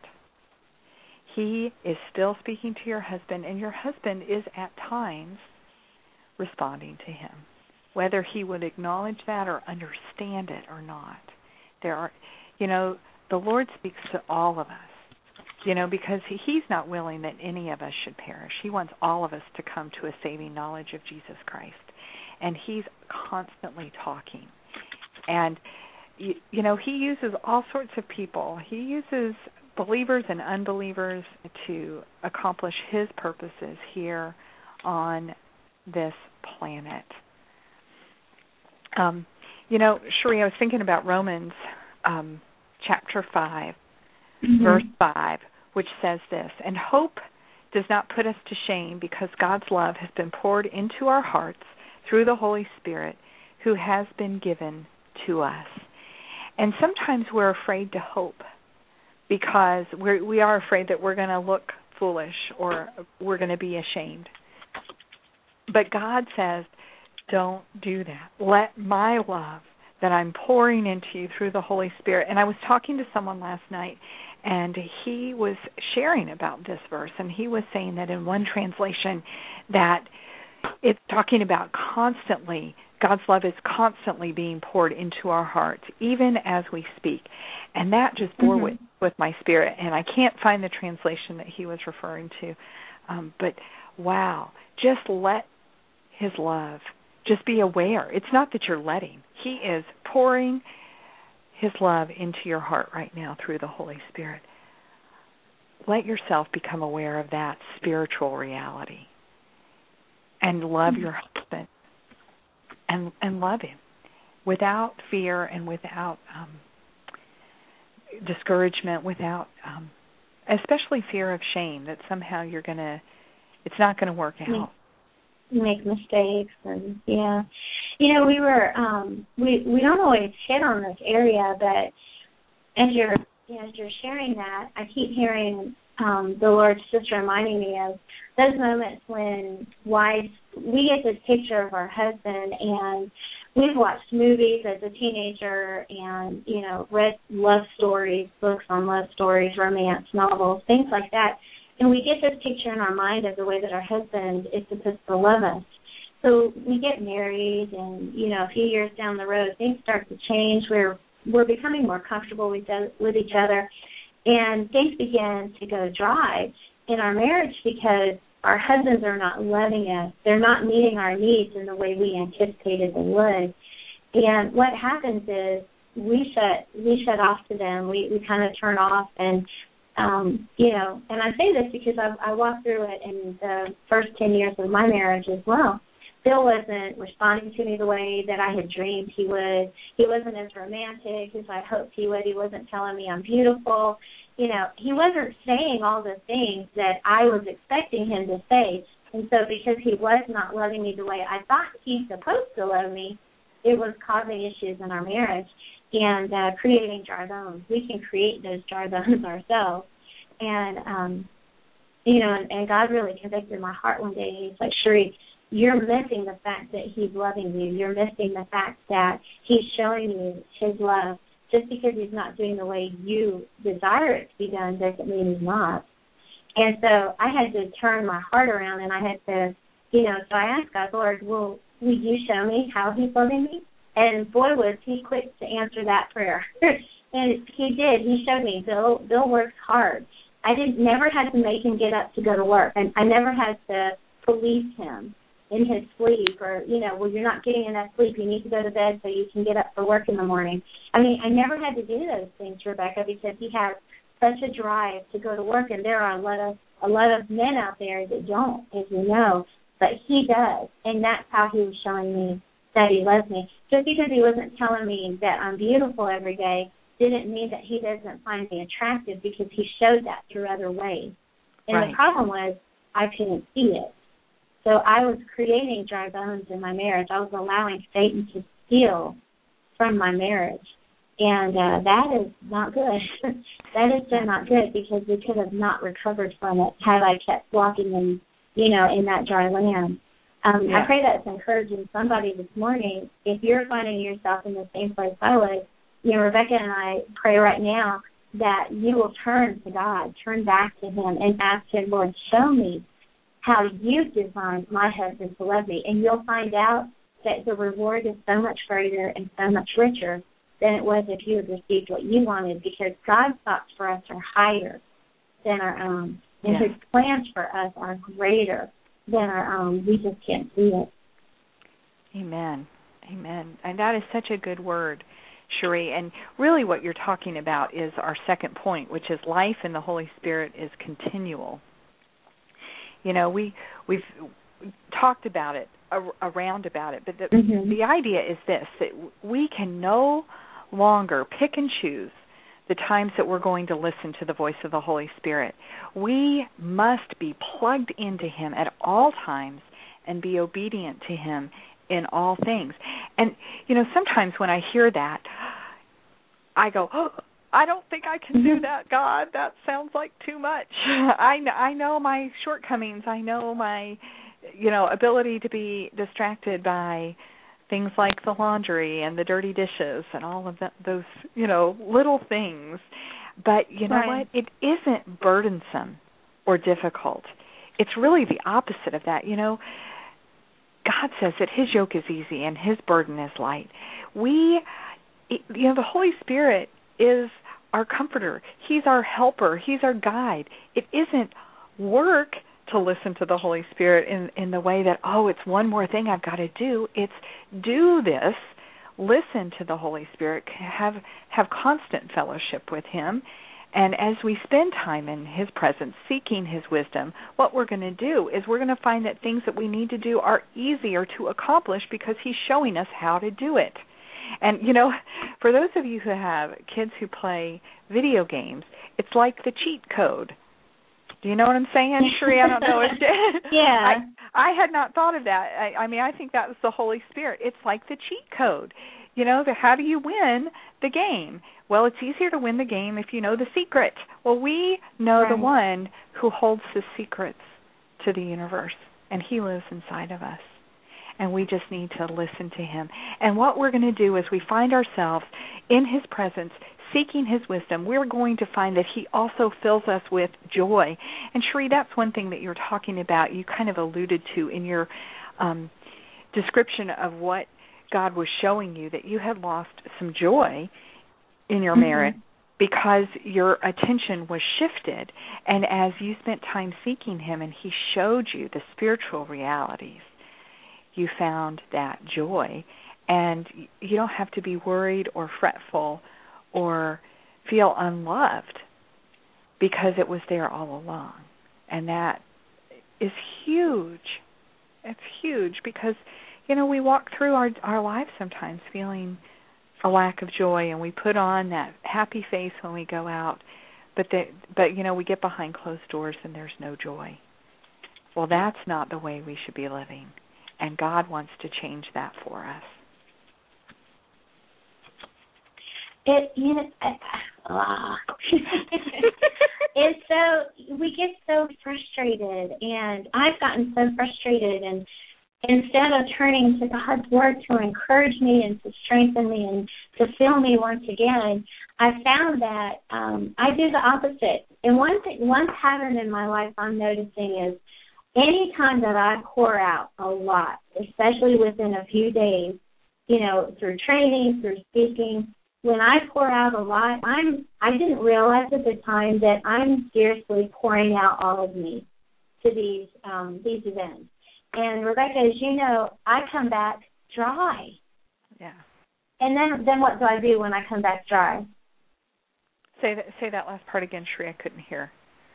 He is still speaking to your husband, and your husband is at times responding to him, whether he would acknowledge that or understand it or not. There are, you know, the Lord speaks to all of us, you know, because he, He's not willing that any of us should perish. He wants all of us to come to a saving knowledge of Jesus Christ, and He's constantly talking. And, you, you know, He uses all sorts of people. He uses believers and unbelievers to accomplish His purposes here on this planet. Um, you know, Cherie, I was thinking about Romans um, chapter five, mm-hmm. verse five, which says this, and hope does not put us to shame because God's love has been poured into our hearts through the Holy Spirit who has been given to us. And sometimes we're afraid to hope because we're, we are afraid that we're going to look foolish or we're going to be ashamed. But God says, don't do that. Let my love that I'm pouring into you through the Holy Spirit. And I was talking to someone last night, and he was sharing about this verse, and he was saying that in one translation that it's talking about constantly, God's love is constantly being poured into our hearts, even as we speak. And that just bore mm-hmm. with, with my spirit, and I can't find the translation that he was referring to. Um, but, wow, just let His love, just be aware. It's not that you're letting. He is pouring His love into your heart right now through the Holy Spirit. Let yourself become aware of that spiritual reality and love your husband and, and love him without fear and without um, discouragement, without um, especially fear of shame that somehow you're going to, it's not going to work out. Make mistakes and yeah, you know we were um, we we don't always hit on this area, but as you're you know, as you're sharing that, I keep hearing um, the Lord just reminding me of those moments when wives we get this picture of our husband, and we've watched movies as a teenager and you know read love stories, books on love stories, romance novels, things like that. And we get this picture in our mind of the way that our husband is supposed to love us. So we get married, and, you know, a few years down the road, things start to change. We're we're becoming more comfortable with, with each other, and things begin to go dry in our marriage because our husbands are not loving us. They're not meeting our needs in the way we anticipated they would. And what happens is we shut we shut off to them. We, we kind of turn off and Um, you know, and I say this because I, I walked through it in the first ten years of my marriage as well. Bill wasn't responding to me the way that I had dreamed he would. He wasn't as romantic as I hoped he would. He wasn't telling me I'm beautiful. You know, he wasn't saying all the things that I was expecting him to say. And so because he was not loving me the way I thought he's supposed to love me, it was causing issues in our marriage. and uh, creating dry bones. We can create those dry bones ourselves. And, um, you know, and, and God really convicted my heart one day. He's like, Cherie, you're missing the fact that he's loving you. You're missing the fact that he's showing you his love. Just because he's not doing the way you desire it to be done doesn't mean he's not. And so I had to turn my heart around, and I had to, you know, so I asked God, Lord, will, will you show me how he's loving me? And boy, was he quick to answer that prayer. And he did. He showed me. Bill, Bill works hard. I didn't never had to make him get up to go to work, and I never had to police him in his sleep, or, you know, well, you're not getting enough sleep, you need to go to bed so you can get up for work in the morning. I mean, I never had to do those things, Rebecca, because he has such a drive to go to work, and there are a lot of a lot of men out there that don't, as you know, but he does, and that's how he was showing me that he loves me. Just because he wasn't telling me that I'm beautiful every day didn't mean that he doesn't find me attractive, because he showed that through other ways. And right. The problem was I couldn't see it. So I was creating dry bones in my marriage. I was allowing Satan to steal from my marriage. And uh, that is not good. That is so not good, because we could have not recovered from it had I kept walking in, you know, in that dry land. Um, yeah. I pray that's encouraging somebody this morning. If you're finding yourself in the same place I was, you know, Rebecca and I pray right now that you will turn to God, turn back to him, and ask him, Lord, show me how you've designed my husband to love me. And you'll find out that the reward is so much greater and so much richer than it was if you had received what you wanted, because God's thoughts for us are higher than our own. And yeah. his plans for us are greater than our own. We just can't see it. Amen. Amen. And that is such a good word, Cherie. And really what you're talking about is our second point, which is life in the Holy Spirit is continual. You know, we, we've talked about it, around about it, but the, mm-hmm. the idea is this, that we can no longer pick and choose the times that we're going to listen to the voice of the Holy Spirit. We must be plugged into him at all times and be obedient to him in all things. And, you know, sometimes when I hear that, I go, oh, I don't think I can do that, God. That sounds like too much. I, I know my shortcomings. I know my, you know, ability to be distracted by things like the laundry and the dirty dishes and all of that, those, you know, little things. But you know right. what? It isn't burdensome or difficult. It's really the opposite of that. You know, God says that his yoke is easy and his burden is light. We, you know, the Holy Spirit is our comforter. He's our helper. He's our guide. It isn't work to listen to the Holy Spirit in, in the way that, oh, it's one more thing I've got to do. It's do this, listen to the Holy Spirit, have have constant fellowship with him. And as we spend time in his presence, seeking his wisdom, what we're going to do is we're going to find that things that we need to do are easier to accomplish because he's showing us how to do it. And, you know, for those of you who have kids who play video games, it's like the cheat code. Do you know what I'm saying, Cherie? I don't know if yeah. I, I had not thought of that. I, I mean, I think that was the Holy Spirit. It's like the cheat code. You know, the, how do you win the game? Well, it's easier to win the game if you know the secret. Well, we know right. the one who holds the secrets to the universe, and he lives inside of us. And we just need to listen to him. And what we're going to do is we find ourselves in his presence, seeking his wisdom. We're going to find that he also fills us with joy. And Cherie, that's one thing that you're talking about. You kind of alluded to in your um, description of what God was showing you, that you had lost some joy in your mm-hmm. marriage because your attention was shifted. And as you spent time seeking him and he showed you the spiritual realities, you found that joy. And you don't have to be worried or fretful or feel unloved because it was there all along. And that is huge. It's huge because, you know, we walk through our, our lives sometimes feeling a lack of joy, and we put on that happy face when we go out, but, the, but you know, we get behind closed doors and there's no joy. Well, that's not the way we should be living, and God wants to change that for us. It, you know, uh, it's so, we get so frustrated, and I've gotten so frustrated, and instead of turning to God's Word to encourage me and to strengthen me and to fill me once again, I found that um, I do the opposite. And one thing, one pattern in my life I'm noticing is any time that I pour out a lot, especially within a few days, you know, through training, through speaking, when I pour out a lot, I'm, I didn't realize at the time that I'm seriously pouring out all of me to these um, these events. And, Rebecca, as you know, I come back dry. Yeah. And then then what do I do when I come back dry? Say that, say that last part again, Sheree. I couldn't hear.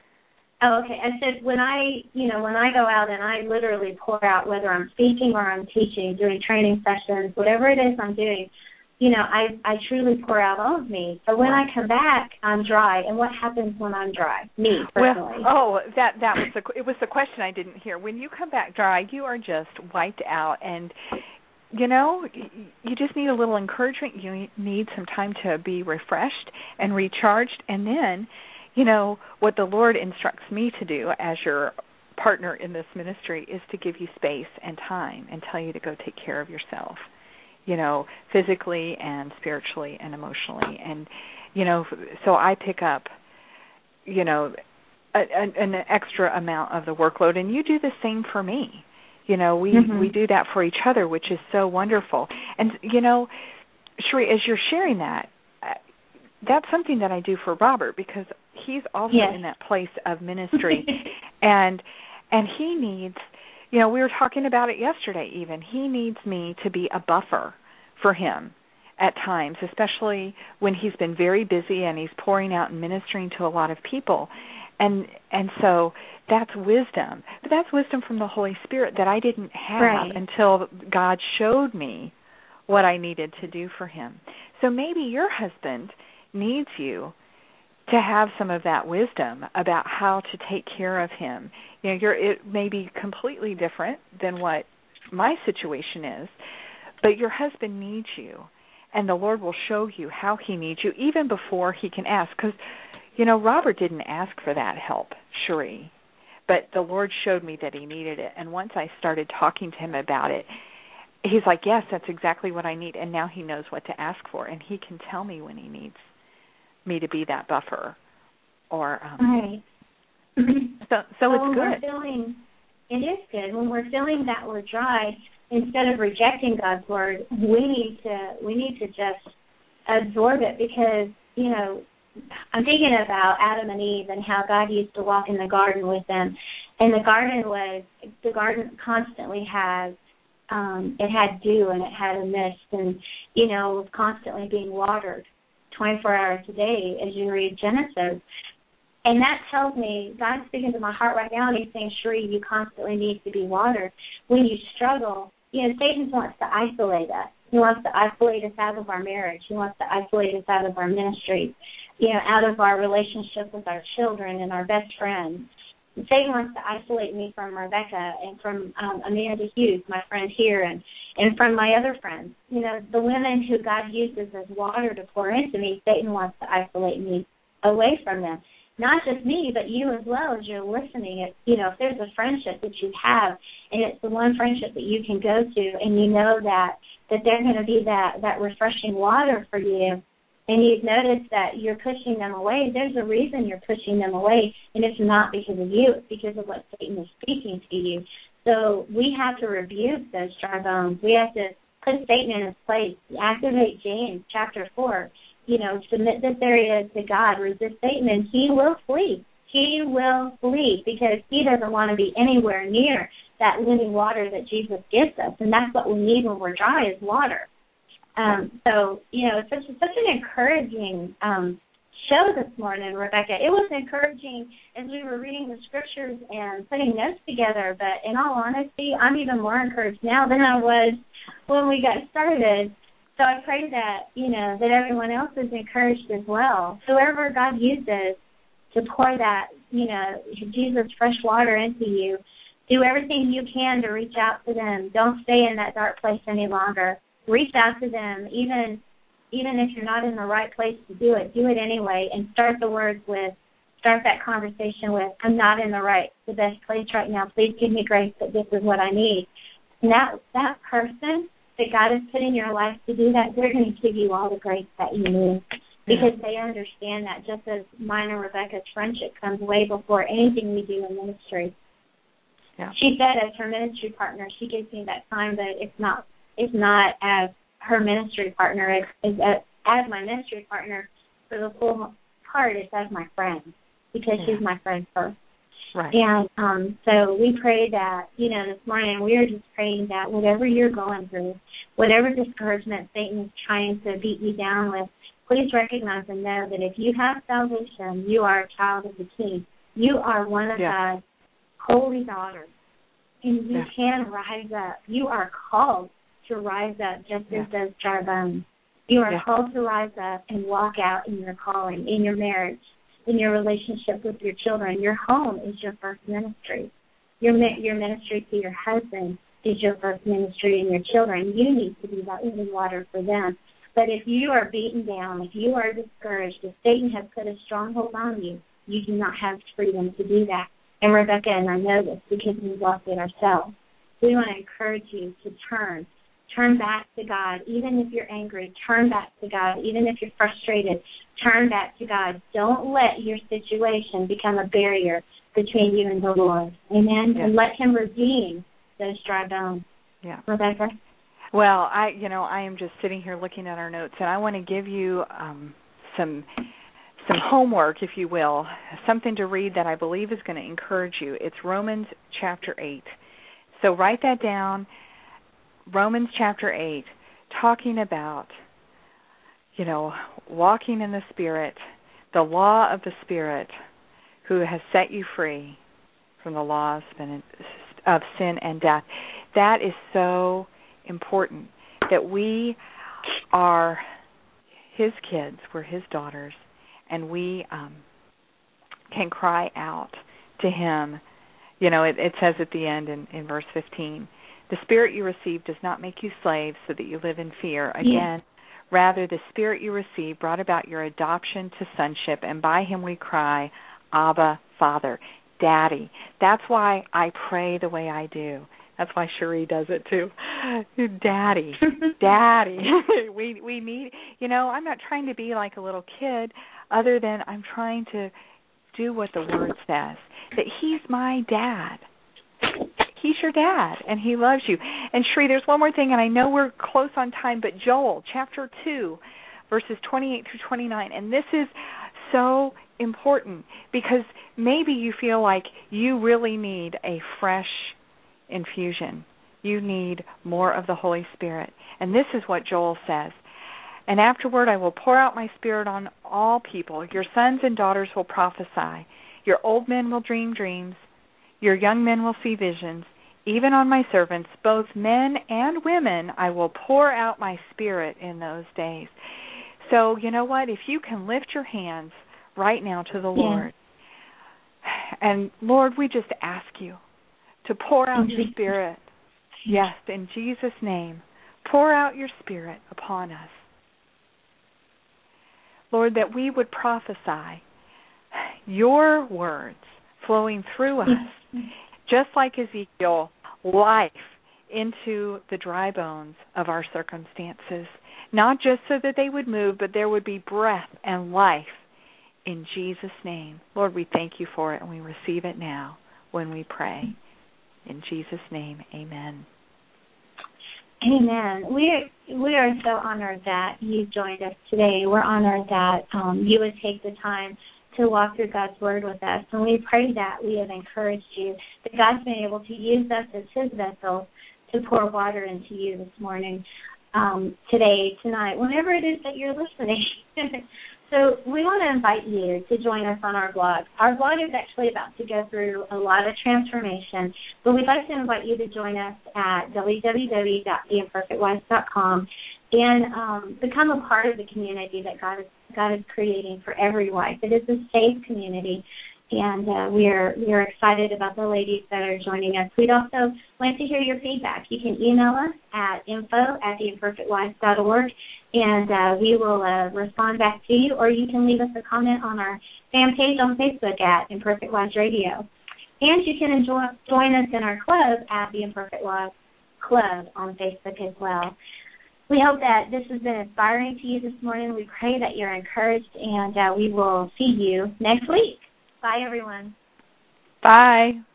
Oh, okay. I said when I, you know, when I go out and I literally pour out, whether I'm speaking or I'm teaching, doing training sessions, whatever it is I'm doing, you know, I I truly pour out all of me. So when I come back, I'm dry. And what happens when I'm dry? Me, personally. Well, oh, that that was the it was the question I didn't hear. When you come back dry, you are just wiped out, and you know, you just need a little encouragement. You need some time to be refreshed and recharged, and then, you know, what the Lord instructs me to do as your partner in this ministry is to give you space and time and tell you to go take care of yourself. You know, physically and spiritually and emotionally. And, you know, so I pick up, you know, a, a, an extra amount of the workload, and you do the same for me. You know, we, mm-hmm. we do that for each other, which is so wonderful. And, you know, Sheree, as you're sharing that, that's something that I do for Robert, because he's also yes. in that place of ministry. and and he needs... You know, we were talking about it yesterday even. He needs me to be a buffer for him at times, especially when he's been very busy and he's pouring out and ministering to a lot of people. And and so that's wisdom. But that's wisdom from the Holy Spirit that I didn't have right. until God showed me what I needed to do for him. So maybe your husband needs you to have some of that wisdom about how to take care of him. You know, you're, it may be completely different than what my situation is, but your husband needs you, and the Lord will show you how he needs you even before he can ask. Because, you know, Robert didn't ask for that help, Sheree, but the Lord showed me that he needed it, and once I started talking to him about it, he's like, yes, that's exactly what I need, and now he knows what to ask for, and he can tell me when he needs me to be that buffer, or um, right. so so well, it's when good. We're feeling, it is good when we're feeling that we're dry. Instead of rejecting God's word, we need to we need to just absorb it, because you know I'm thinking about Adam and Eve and how God used to walk in the garden with them, and the garden was the garden constantly has um, it had dew and it had a mist, and you know it was constantly being watered twenty-four hours a day as you read Genesis. And that tells me, God's speaking to my heart right now, and he's saying, Sheree, you constantly need to be watered. When you struggle, you know, Satan wants to isolate us. He wants to isolate us out of our marriage. He wants to isolate us out of our ministry, you know, out of our relationship with our children and our best friends. Satan wants to isolate me from Rebecca and from um, Amanda Hughes, my friend here, and, and from my other friends. You know, the women who God uses as water to pour into me, Satan wants to isolate me away from them. Not just me, but you as well as you're listening. It, you know, if there's a friendship that you have, and it's the one friendship that you can go to, and you know that, that they're going to be that, that refreshing water for you, and you've noticed that you're pushing them away, there's a reason you're pushing them away, and it's not because of you. It's because of what Satan is speaking to you. So we have to rebuke those dry bones. We have to put Satan in his place, activate James chapter four, you know, submit this area to God, resist Satan, and he will flee. He will flee because he doesn't want to be anywhere near that living water that Jesus gives us, and that's what we need when we're dry is water. Um, so, you know, it's such, such an encouraging um, show this morning, Rebecca. It was encouraging as we were reading the scriptures and putting notes together, but in all honesty, I'm even more encouraged now than I was when we got started. So I pray that, you know, that everyone else is encouraged as well. Whoever God uses to pour that, you know, Jesus fresh water into you, do everything you can to reach out to them. Don't stay in that dark place any longer. Reach out to them, even even if you're not in the right place to do it, do it anyway, and start the words with, start that conversation with, I'm not in the right, the best place right now. Please give me grace that this is what I need. And that, that person that God has put in your life to do that, they're going to give you all the grace that you need, because yeah. they understand that, just as mine and Rebecca's friendship comes way before anything we do in ministry. Yeah. She said as her ministry partner, she gives me that time, but it's not, it's not as her ministry partner, it's, it's as, as my ministry partner for the full part, it's as my friend, because yeah. she's my friend first. Right. And um, so we pray that, you know, this morning we are just praying that whatever you're going through, whatever discouragement Satan is trying to beat you down with, please recognize and know that if you have salvation, you are a child of the King. You are one of yeah. God's holy daughters, and you yeah. can rise up. You are called to rise up, just yeah. as those dry bones. You are yeah. called to rise up and walk out in your calling, in your marriage, in your relationship with your children. Your home is your first ministry. Your your ministry to your husband is your first ministry, and your children, you need to be that living water for them. But if you are beaten down, if you are discouraged, if Satan has put a stronghold on you, you do not have freedom to do that. And Rebecca and I know this because we've walked it ourselves. We want to encourage you to turn. Turn back to God. Even if you're angry, turn back to God. Even if you're frustrated, turn back to God. Don't let your situation become a barrier between you and the Lord. Amen? Yeah. And let Him redeem those dry bones. Yeah. Rebecca? Well, I, you know, I am just sitting here looking at our notes, and I want to give you um, some some homework, if you will, something to read that I believe is going to encourage you. It's Romans chapter eight. So write that down. Romans chapter eight, talking about, you know, walking in the Spirit, the law of the Spirit, who has set you free from the law of sin, of sin and death. That is so important, that we are His kids, we're His daughters, and we um, can cry out to Him. You know, it, it says at the end in, in verse fifteen, the Spirit you receive does not make you slaves so that you live in fear. Again, yeah. rather the Spirit you receive brought about your adoption to sonship, and by Him we cry, Abba, Father, Daddy. That's why I pray the way I do. That's why Cherie does it too. Daddy, Daddy. we we need, you know, I'm not trying to be like a little kid, other than I'm trying to do what the Word says, that He's my dad. He's your dad, and He loves you. And Cherie, there's one more thing, and I know we're close on time, but Joel, chapter two, verses twenty-eight through twenty-nine, and this is so important because maybe you feel like you really need a fresh infusion. You need more of the Holy Spirit. And this is what Joel says. And afterward I will pour out my Spirit on all people. Your sons and daughters will prophesy. Your old men will dream dreams. Your young men will see visions. Even on my servants, both men and women, I will pour out my Spirit in those days. So, you know what? If you can lift your hands right now to the Lord, yeah. and Lord, we just ask you to pour out your Spirit. Yes, in Jesus' name, pour out your Spirit upon us. Lord, that we would prophesy your words flowing through us, just like Ezekiel, life into the dry bones of our circumstances, not just so that they would move, but there would be breath and life in Jesus' name. Lord, we thank you for it, and we receive it now when we pray. In Jesus' name, amen. Amen. We are, we are so honored that you joined us today. We're honored that um, you would take the time to walk through God's Word with us. And we pray that we have encouraged you, that God's been able to use us as His vessels to pour water into you this morning, um, today, tonight, whenever it is that you're listening. So we want to invite you to join us on our blog. Our blog is actually about to go through a lot of transformation, but we'd like to invite you to join us at w w w dot the imperfect wife dot com and um, become a part of the community that God is, God is creating for every wife. It is a safe community, and uh, we're we're excited about the ladies that are joining us. We'd also like to hear your feedback. You can email us at info at the imperfect wives dot org, and uh, we will uh, respond back to you, or you can leave us a comment on our fan page on Facebook at Imperfect Wives Radio. And you can enjoy, join us in our club at the Imperfect Wives Club on Facebook as well. We hope that this has been inspiring to you this morning. We pray that you're encouraged, and uh, we will see you next week. Bye, everyone. Bye.